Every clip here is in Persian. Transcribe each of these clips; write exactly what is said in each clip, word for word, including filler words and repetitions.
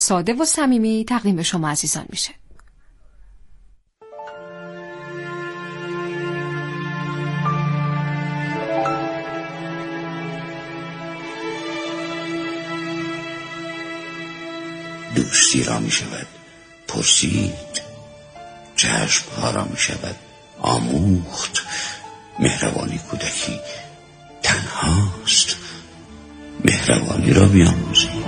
ساده و صمیمی تقدیم شما عزیزان میشه. دوستی را می شود پرسید، چشم ها را می شود آموخت، مهربانی کودکی تنهاست، مهربانی را می آموزی.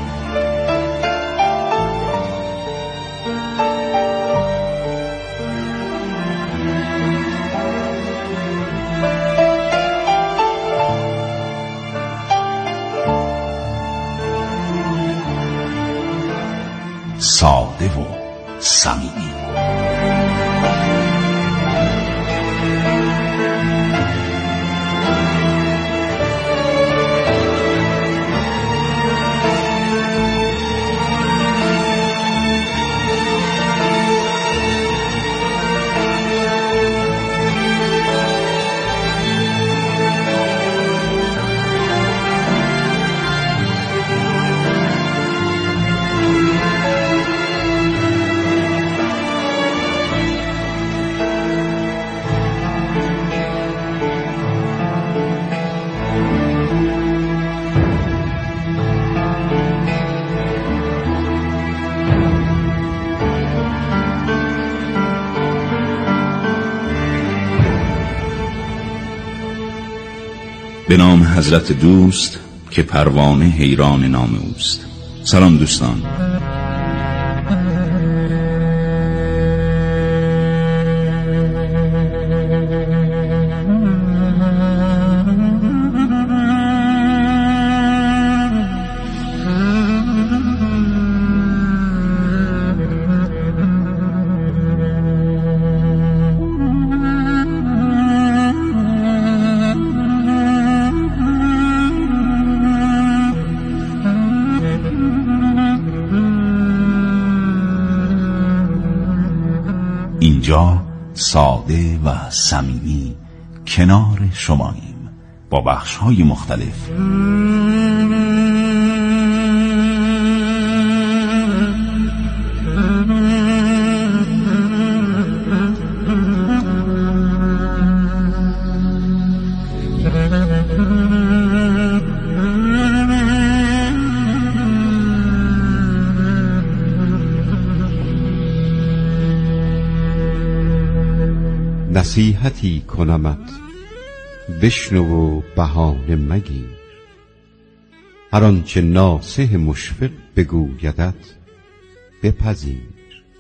ساده و صمیمی. به نام حضرت دوست که پروانه حیران نام اوست. سلام دوستان. اینجا ساده و صمیمی کنار شماییم با بخش‌های مختلف. نصیحتی کنمت بشنو و بهانه مگیر، هر آنچه ناصح مشفق بگویدت بپذیر.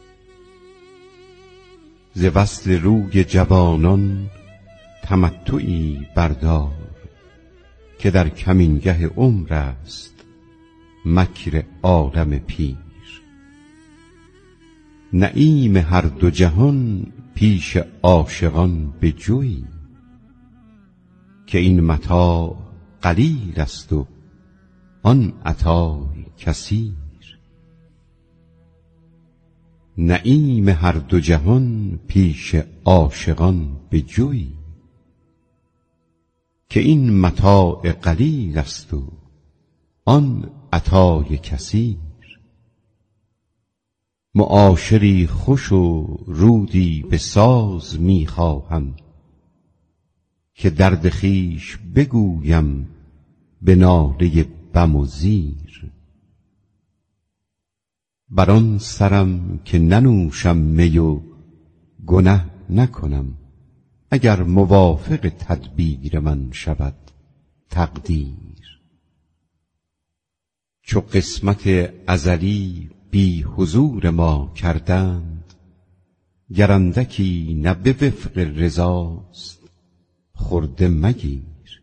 ز وصل روی جوانان تمتعی بردار، که در کمینگه عمر است مکر عالم پیر. نعیم هر دو جهان پیش عاشقان بجوی، که این متاع قلیل است و آن عطای کثیر. نعیم هر دو جهان پیش عاشقان بجوی، که این متاع قلیل است و آن عطای کثیر. معاشری خوش و رودی به ساز می خواهم، که درد خویش بگویم به ناله بم و زیر. بر آن سرم که ننوشم می و گنه نکنم، اگر موافق تدبیر من شود تقدیر. چو قسمت ازلی بی حضور ما کردند، گر اندکی نه به وفق رضاست خرده مگیر.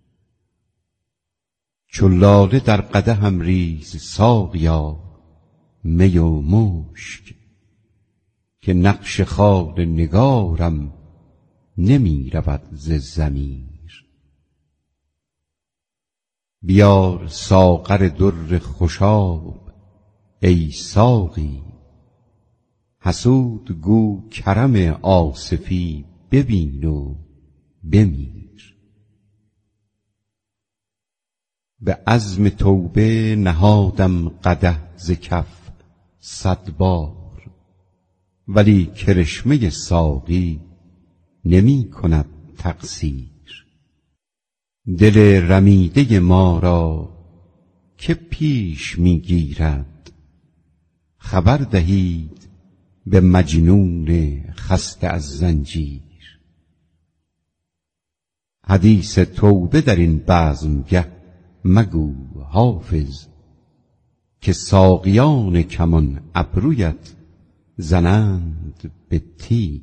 چو لاله در قدحم ریز ساقیا می و مشک، که نقش خال نگارم نمی رود ز ضمیر. بیار ساغر در خوشاب ای ساقی، حسود گو کرم آصفی ببین و بمیر. به عزم توبه نهادم قدح ز کف، صد بار، ولی کرشمه ساقی نمی کند تقصیر. دل رمیده ما را که پیش می گیرد، خبر دهید به مجنون خسته از زنجیر. حدیث توبه در این بزمگه مگو حافظ، که ساقیان کمان ابرویت زنند به تیر.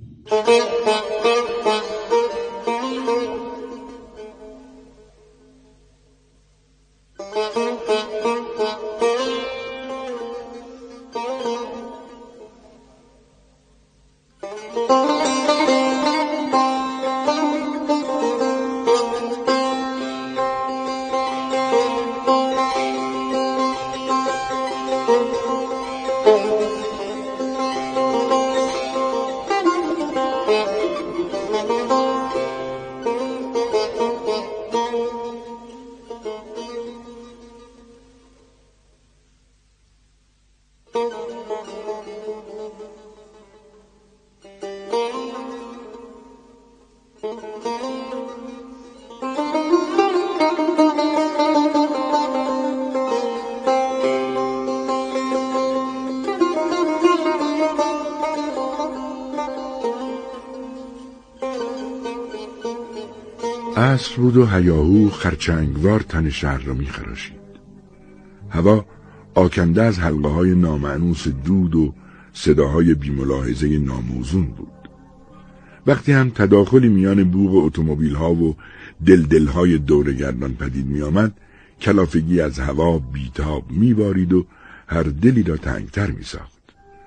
عصر بود و هیاهو خرچنگوار تن شهر را می‌خراشید. هوا آکنده از حلقه های نامانوس دود و صداهای بی‌ملاحظه ناموزون بود. وقتی هم تداخلی میان بوق اتومبیل ها و دلدل های دورگردان پدید می آمد، کلافگی از هوا بیتاب می بارید و هر دلی را تنگتر می ساخت.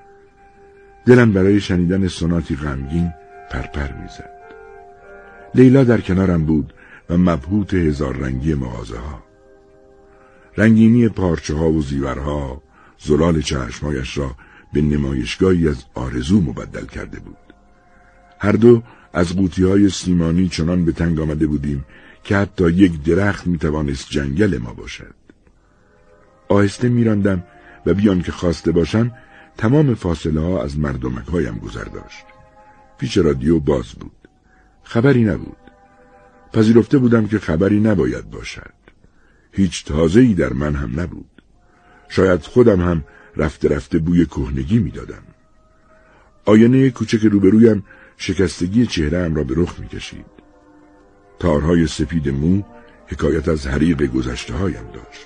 دلم برای شنیدن سوناتی غمگین پرپر می زد. لیلا در کنارم بود و مبهوت هزار رنگی مغازه ها. رنگینی پارچه ها و زیورها زلال چشمایش را به نمایشگاهی از آرزو مبدل کرده بود. هر دو از قوطی های سیمانی چنان به تنگ آمده بودیم که حتی یک درخت می توانست جنگل ما باشد. آهسته می راندم و بیان که خواسته باشم تمام فاصله ها از مردمک هایم گذر داشت. پیش رادیو باز بود. خبری نبود. پذیرفته بودم که خبری نباید باشد. هیچ تازه‌ای در من هم نبود. شاید خودم هم رفته رفته بوی کهنگی می دادم. آینه کوچک روبرویم شکستگی چهره‌ام را به رخ می کشید. تارهای سپید مو حکایت از حریق گذشته هایم داشت.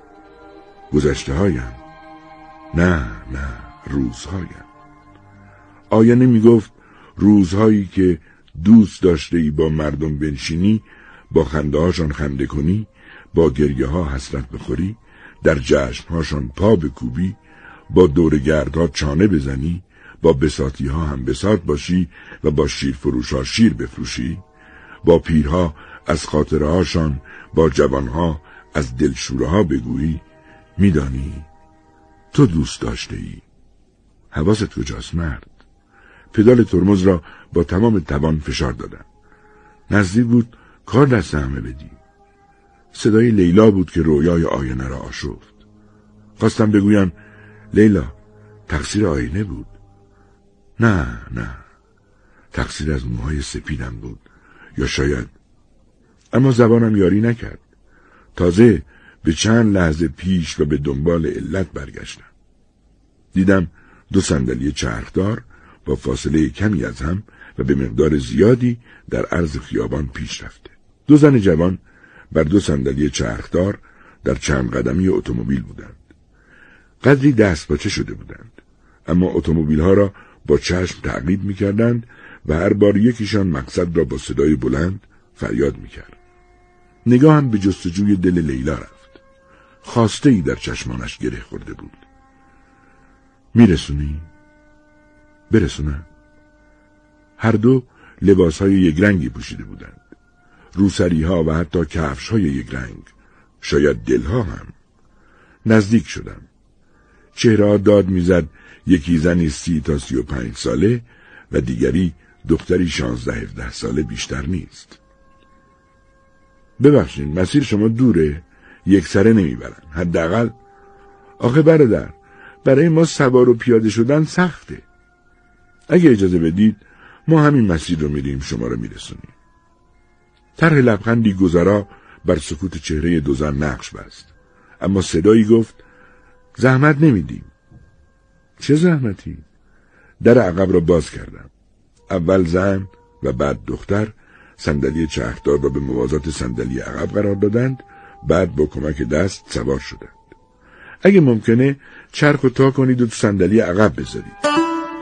گذشته هایم؟ نه نه روزهایم. آینه می گفت روزهایی که دوست داشته ای با مردم بنشینی، با خنده هاشان خنده کنی، با گریه ها حسرت بخوری، در جشن هاشان پا بکوبی، با دورگردها چانه بزنی، با بساطی ها هم بساط باشی و با شیر فروش ها شیر بفروشی، با پیرها از خاطره هاشان، با جوانها از دلشوره ها بگویی. میدانی تو دوست داشته ای. حواست کجاست مرد؟ پدال ترمز را با تمام توان فشار دادم. نزدیک بود کار دست همه بدی. صدای لیلا بود که رویای آینه را آشفت. خواستم بگویم لیلا تقصیر آینه بود. نه نه، تقصیر از موهای سپیدم بود، یا شاید، اما زبانم یاری نکرد. تازه به چند لحظه پیش و به دنبال علت برگشتم. دیدم دو صندلی چرخدار با فاصله کمی از هم و به مقدار زیادی در عرض خیابان پیش رفته. دو زن جوان بر دو صندلی چرخدار در چند قدمی اتومبیل بودند. قدری دست باچه شده بودند، اما اتومبیل ها را با چشم تعقیب می کردند و هر بار یکیشان مقصد را با صدای بلند فریاد می کرد. نگاهم به جستجوی دل لیلا رفت. خواسته ای در چشمانش گره خورده بود. می رسونی؟ برسونم. هر دو لباس های یک رنگی پوشیده بودند. روسری ها و حتی کفش های یک رنگ. شاید دل ها هم. نزدیک شدم. چهره ها داد می زد یکی زنی سی تا سی و پنج ساله و دیگری دختری شانزده هفده ساله بیشتر نیست. ببخشید مسیر شما دوره، یک سره نمیبرن. حداقل آخه برادر برای ما سوار و پیاده شدن سخته. اگه اجازه بدید ما همین مسیر رو میریم، شما رو میرسونیم. طرح لبخندی گذرا بر سکوت چهره دو زن نقش بست، اما صدایی گفت زحمت نمیدیم. چه زحمتی؟ در عقب را باز کردم. اول زن و بعد دختر صندلی چرخدار را به موازات صندلی عقب قرار دادند، بعد با کمک دست سوار شدند. اگه ممکنه چرخ رو تا کنید و تو صندلی عقب بذارید.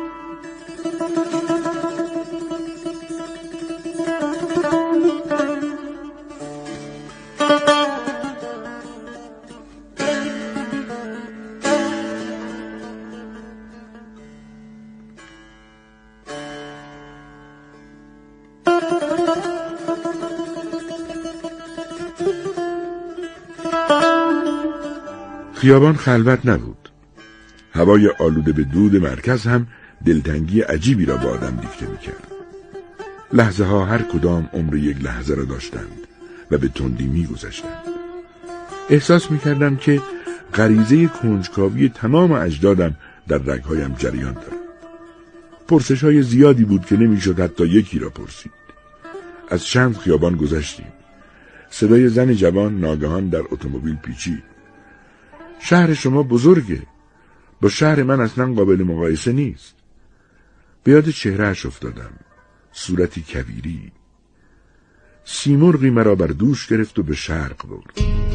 خیابان خلوت نبود. هوای آلوده به دود مرکز هم دلتنگی عجیبی را به آدم دیکته می‌کرد. لحظه ها هر کدام عمر یک لحظه را داشتند و به تندی می‌گذشتند. احساس می‌کردم که غریزه کنجکاوی تمام اجدادم در رگ‌هایم جریان دارد. پرسش‌های زیادی بود که نمی‌شد حتی یکی را پرسید. از چند خیابان گذشتیم. صدای زن جوان ناگهان در اتومبیل پیچید. شهر شما بزرگه، با شهر من اصلا قابل مقایسه نیست. به یاد چهرهش افتادم، صورتی کویری. سیمرغی مرا بر دوش گرفت و به شرق برد.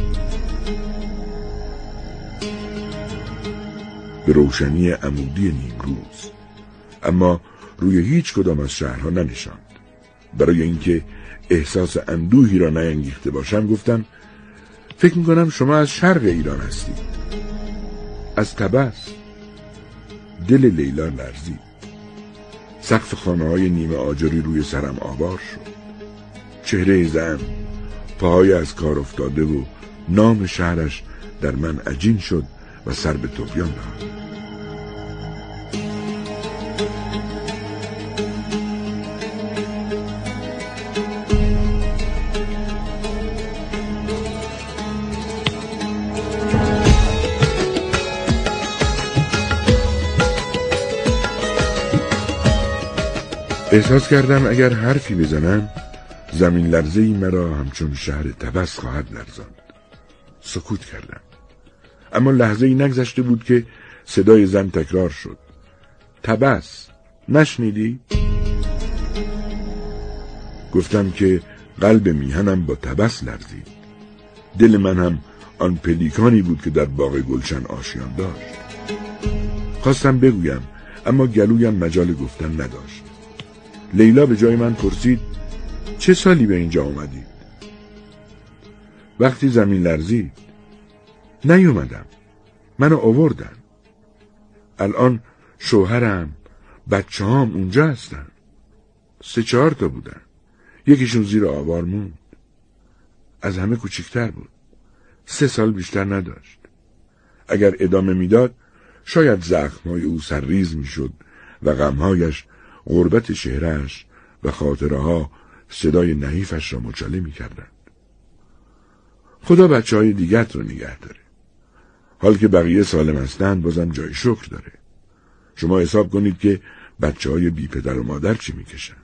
به روشنی عمودی نیمروز، اما روی هیچ کدام از شهرها ننشاند. برای اینکه احساس اندوهی را نینگیخته باشم گفتم فکر میکنم شما از شرق ایران هستید. از طبس. دل لیلا لرزید. سقف خانه‌های نیمه آجری روی سرم آوار شد. چهره زن، پاهای از کار افتاده و نام شهرش در من عجین شد و سر به طغیان نهاد. احساس کردم اگر حرفی بزنم زمین لرزه‌ای مرا همچون شهر طبس خواهد لرزاند. سکوت کردم، اما لحظه‌ای نگذشته بود که صدای زن تکرار شد. طبس، نشنیدی؟ گفتم که قلب میهنم با طبس لرزید. دل من هم آن پلیکانی بود که در باغ گلشن آشیان داشت. خواستم بگویم، اما گلویم مجال گفتن نداشت. لیلا به جای من پرسید چه سالی به اینجا اومدید؟ وقتی زمین لرزید. نیومدم، منو آوردن. الان شوهرم، بچه هام اونجا هستن. سه چهار تا بودن. یکیشون زیر آوار موند. از همه کوچیکتر بود. سه سال بیشتر نداشت. اگر ادامه میداد شاید زخمهای او سرریز میشد و غمهایش، غربت شهرش و خاطره ها صدای نحیفش را مچاله می کردند. خدا بچه های دیگت رو نگه داره. حال که بقیه سالم هستند بازم جای شکر داره. شما حساب کنید که بچه های بی پدر و مادر چی می کشن.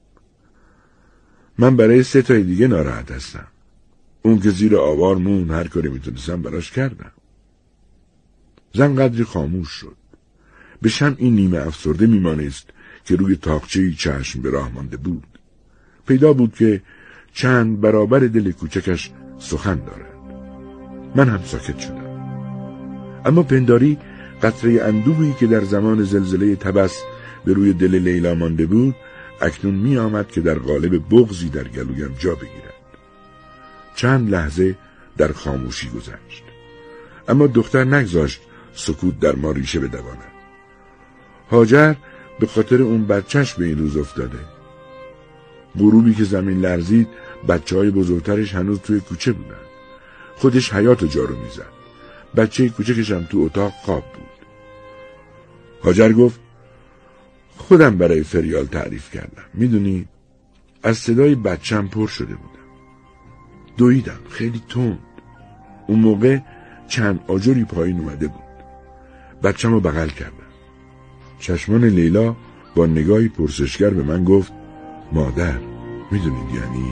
من برای سه تای دیگه ناراحت هستم. اون که زیر آوار مون هر کاری می تونستم براش کردم. زن قدری خاموش شد. به شمع این نیمه افسرده می مانست که روی تاقچه‌ای چشم به راه مانده بود. پیدا بود که چند برابر دل کوچکش سخن دارد. من هم ساکت شدم. اما پنداری قطره اندوهی که در زمان زلزله طبس به روی دل لیلا مانده بود اکنون می آمد که در قالب بغضی در گلویم جا بگیرد. چند لحظه در خاموشی گذشت، اما دختر نگذاشت سکوت در ما ریشه بدواند. هاجر به خاطر اون بچهش به این روز افتاده. غروبی که زمین لرزید بچه های بزرگترش هنوز توی کوچه بودن. خودش حیاط جارو میزد. بچه کوچکش هم تو اتاق خواب بود. هاجر گفت خودم برای فریال تعریف کردم. میدونی از صدای بچم پر شده بودم. دویدم خیلی تند. اون موقع چند آجری پایین اومده بود. بچه‌مو بغل کردم. چشمان لیلا با نگاهی پرسشگر به من گفت مادر میدونید یعنی؟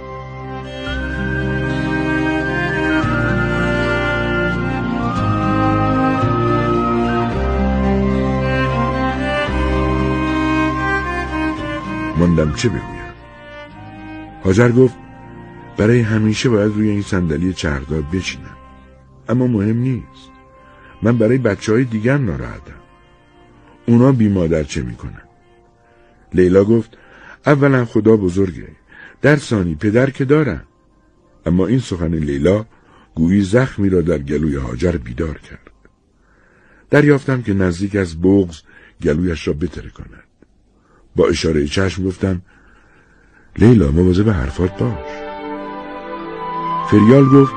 ماندم چه بگویم. هاجر گفت برای همیشه باید روی این صندلی چرخدار بشینم. اما مهم نیست. من برای بچه های دیگرم ناراحتم. اونا بی مادر چه میکنن؟ لیلا گفت اولا خدا بزرگه، در ثانی پدر که دارن. اما این سخن لیلا گویی زخمی را در گلوی هاجر بیدار کرد. دریافتم که نزدیک از بغض گلویش را بتره کند. با اشاره چشم گفتم لیلا مواظب حرفات باش. فریال گفت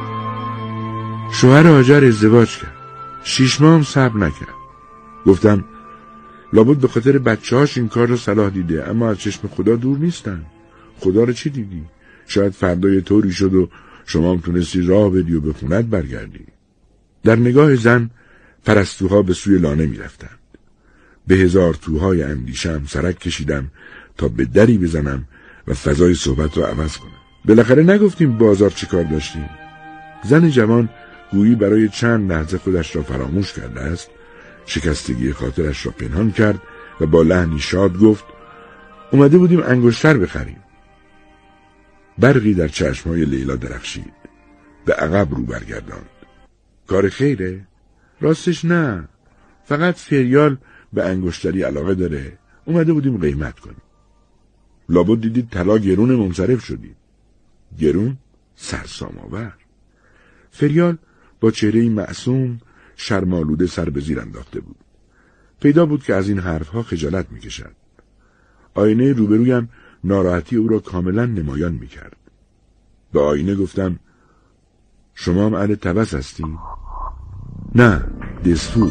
شوهر هاجر ازدواج کرد، شیش ماه هم صبر نکرد. گفتم لابد به خاطر بچه‌هاش این کار رو صلاح دیده، اما از چشم خدا دور نیستن. خدا رو چی دیدی؟ شاید فردای طوری شد و شما هم تونستی راه بدی و به خونت برگردی. در نگاه زن پرستوها به سوی لانه می رفتند. به هزار توهای اندیشم سرک کشیدم تا به دری بزنم و فضای صحبت رو عوض کنم. بالاخره نگفتیم بازار چی کار داشتیم. زن جوان گویی برای چند لحظه خودش را فراموش کرده است، شکستگی خاطرش را پنهان کرد و با لحنی شاد گفت اومده بودیم انگشتر بخریم. برقی در چشمهای لیلا درخشید. به عقب رو برگرداند. کار خیره؟ راستش نه، فقط فریال به انگشتری علاقه داره، اومده بودیم قیمت کنیم. لابد دیدید طلا گرون منصرف شدید. گرون؟ سرسام آور. فریال با چهره‌ای معصوم شرم‌آلوده سر به زیر انداخته بود. پیدا بود که از این حرفها خجالت می‌کشد. آینه روبرویم ناراحتی او را کاملا نمایان می‌کرد. به آینه گفتم شما هم اهل تبس هستی؟ نه، دستور.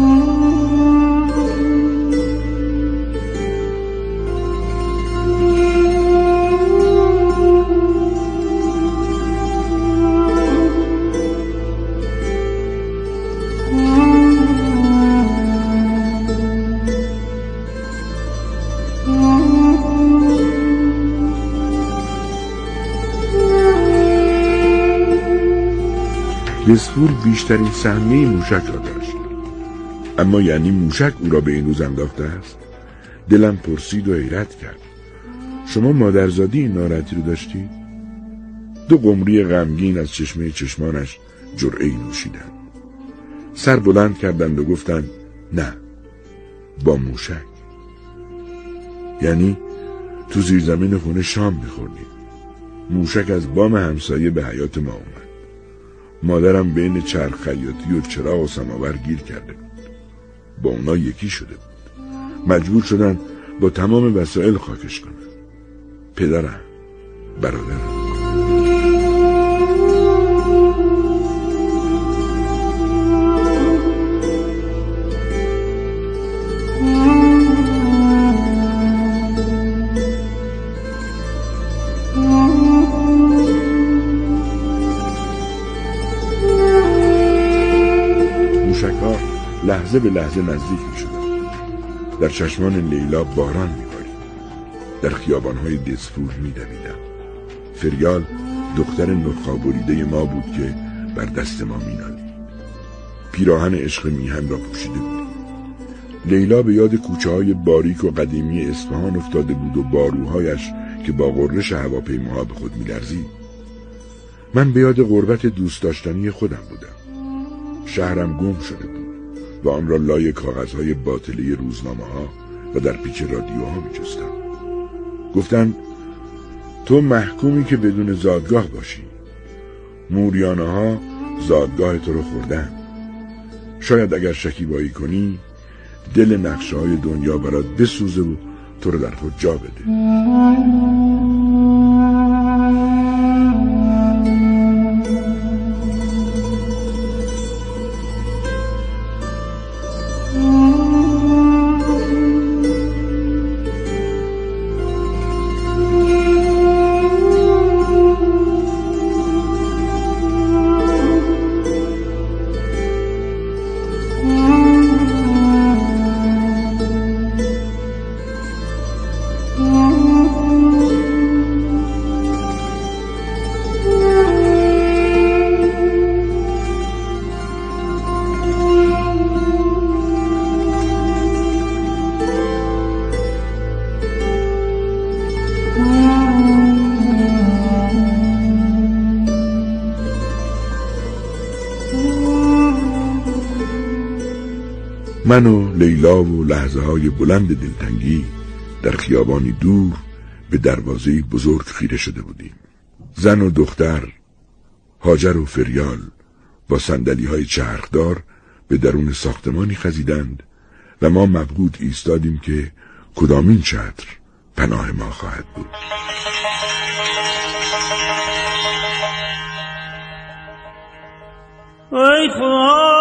دستور بیشترین سهمیه موشک را داشت. اما یعنی موشک او را به این روز انداخته است؟ دلم پرسید و حیرت کرد. شما مادرزادی این ناراحتی رو داشتید؟ دو قمری غمگین از چشمه چشمانش جرعه‌ای نوشیدند. سر بلند کردند و گفتند نه، با موشک. یعنی تو زیرزمین خونه شام می‌خوردیم. موشک از بام همسایه به حیاط ما اومد. مادرم بین چرخ خیاطی و چراغ و سماور گیر کرده بود. با اونا یکی شده بود. مجبور شدن با تمام وسایل خاکش کنن. پدرم، برادرم. لحظه به لحظه نزدیک می شدم. در چشمان لیلا باران می بارید. در خیابانهای دسفور می دویدم. فریال دختر نخابریده ما بود که بر دست ما می نالید. پیراهن عشق میهن را پوشیده بود. لیلا به یاد کوچه های باریک و قدیمی اصفهان افتاده بود و باروهایش که با غرش هواپیماها به خود می لرزید. من به یاد غربت دوست داشتنی خودم بودم. شهرم گم شده بود و آن را لای کاغذهای باطلی روزنامه ها و در پیچ رادیوها می جستم. گفتند تو محکومی که بدون زادگاه باشی. موریانه ها زادگاه تو رو خوردن. شاید اگر شکیبایی کنی دل نقشه های دنیا برات بسوزه و تو رو در خود جا بده. من و لیلا و لحظه های بلند دلتنگی در خیابانی دور به دروازه بزرگ خیره شده بودیم. زن و دختر، هاجر و فریال با صندلی های چرخدار به درون ساختمانی خزیدند و ما مبهوت ایستادیم که کدامین چتر پناه ما خواهد بود. ای خدا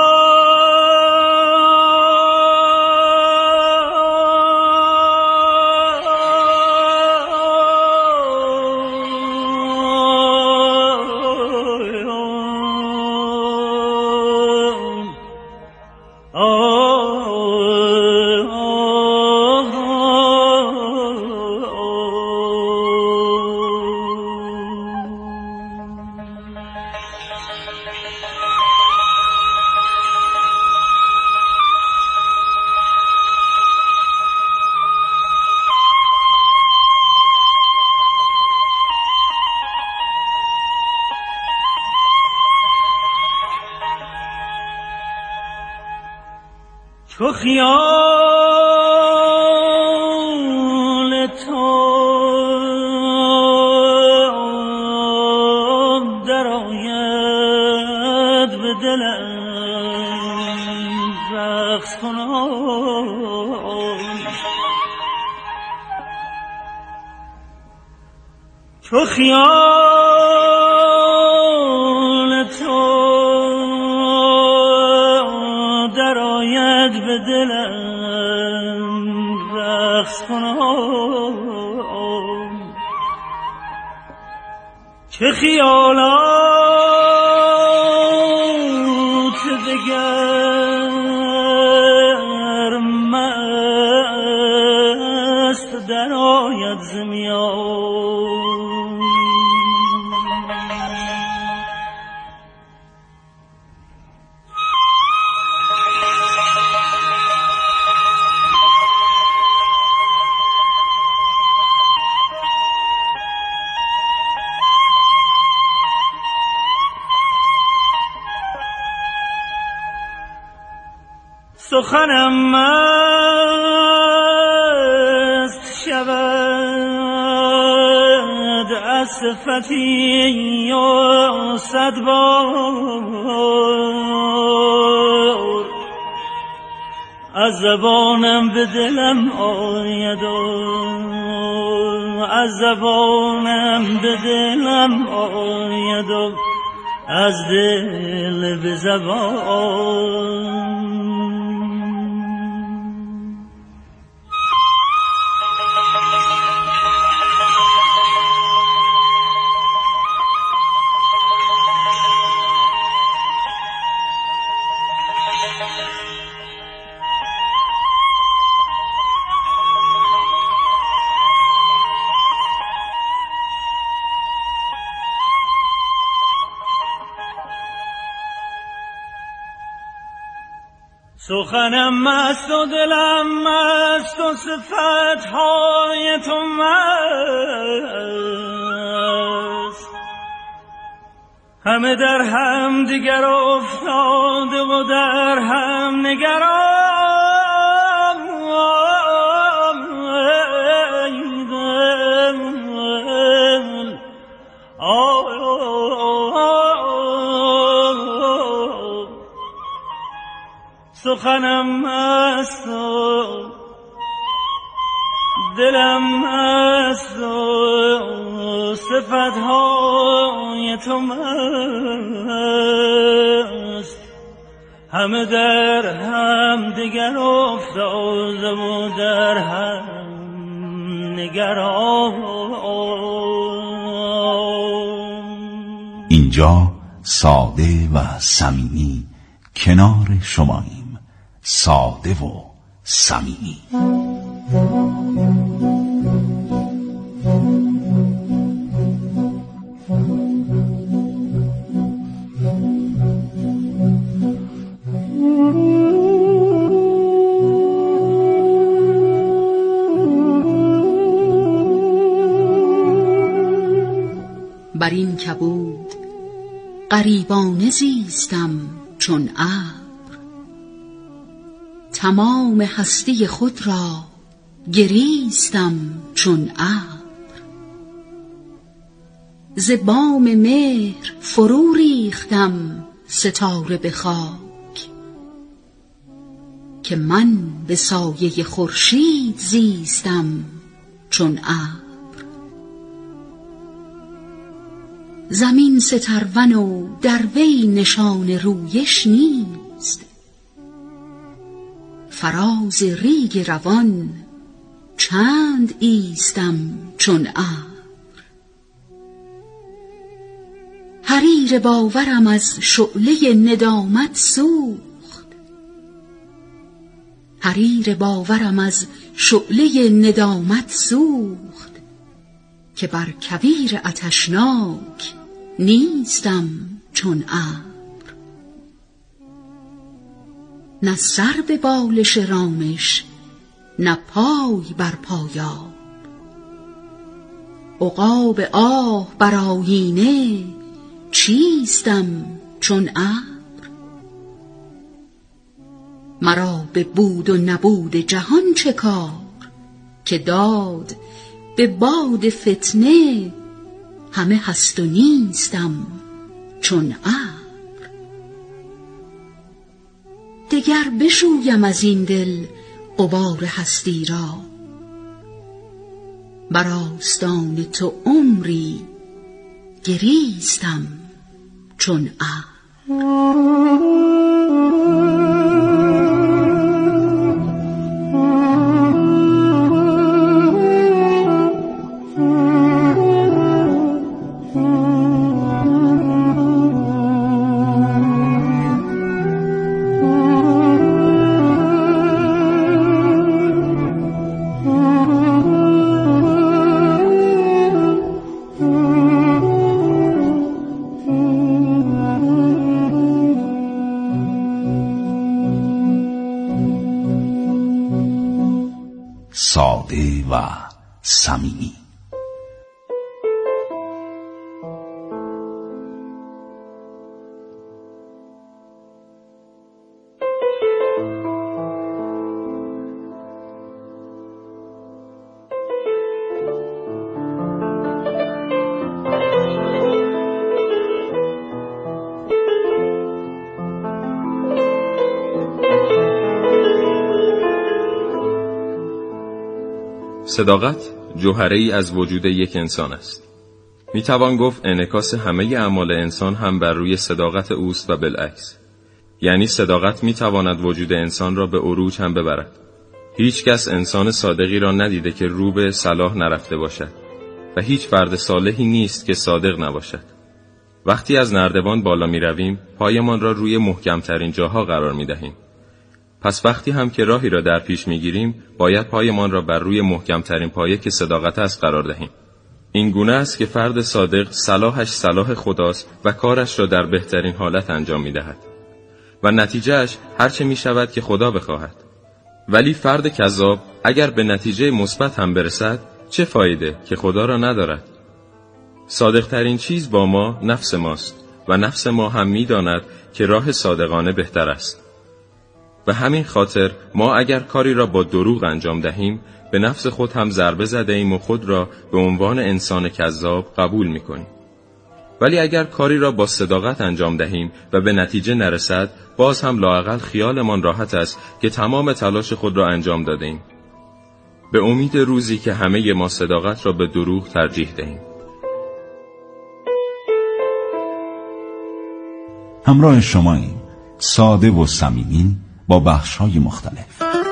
تو خیال تو در آید به دلم رقص کنم، تو خیال تو در آید به دلم رقص کنم، چه خیالات دگر مست در آید ز میان. سخنم مست شود از صفتی یا صد بار از زبانم به دلم آید و از زبانم به دلم آید و از دل به زبان. سخنم مست و دلم مست و صفتهای تو مست، همه در هم دیگر افتاده و در هم نگران. سخنم مست و دلم مست و صفتهای تو مست، همه در هم دیگر افتاده و در هم نگران. اینجا ساده و صمیمی کنار شماییم. ساده و صمیمی. بر این کبود غریبانه زیستم چون ابر، تمام هستی خود را گریستم چون ابر. ز بام مهر فرو ریختم ستاره به خاک، که من به سایه خورشید زیستم چون ابر. زمین سترون و در وی نشان رویش نیست، فراز ریگ روان چند ایستم چون ابر. حریر باورم از شعله ندامت سوخت، حریر باورم از شعله ندامت سوخت، که بر کویر آتشناک نیستم چون ابر. نه سر به بالش رامش، نه پای بر پایاب، عقاب آه بر آیینه چیستم چون ابر. مرا به بود و نبود جهان چه کار، که داد به باد فتنه همه هست و نیستم چون ابر. دگر بشویم از این دل غبار هستی را، بر آستان تو عمری گریستم چون ابر. ساده و صمیمی. صداقت جوهره‌ای از وجود یک انسان است. میتوان گفت انعکاس همه اعمال انسان هم بر روی صداقت اوست و بالعکس. یعنی صداقت میتواند وجود انسان را به عروج هم ببرد. هیچ کس انسان صادقی را ندیده که رو به صلاح نرفته باشد و هیچ فرد صالحی نیست که صادق نباشد. وقتی از نردبان بالا می رویم، پایمان را روی محکمترین جاها قرار می دهیم. پس وقتی هم که راهی را در پیش می گیریم، باید پایمان را بر روی محکمترین پایه که صداقت است قرار دهیم. این گونه است که فرد صادق صلاحش صلاح خداست و کارش را در بهترین حالت انجام می دهد و نتیجهش هرچه می شود که خدا بخواهد. ولی فرد کذاب اگر به نتیجه مثبت هم برسد، چه فایده که خدا را ندارد؟ صادقترین چیز با ما نفس ماست و نفس ما هم می داند که راه صادقانه بهتر است. و همین خاطر ما اگر کاری را با دروغ انجام دهیم، به نفس خود هم ضربه زده ایم و خود را به عنوان انسان کذاب قبول می کنیم. ولی اگر کاری را با صداقت انجام دهیم و به نتیجه نرسد، باز هم لااقل خیالمان راحت است که تمام تلاش خود را انجام دادیم، به امید روزی که همه ما صداقت را به دروغ ترجیح دهیم. همراه شماییم، ساده و صمیمی با بخش‌های مختلف.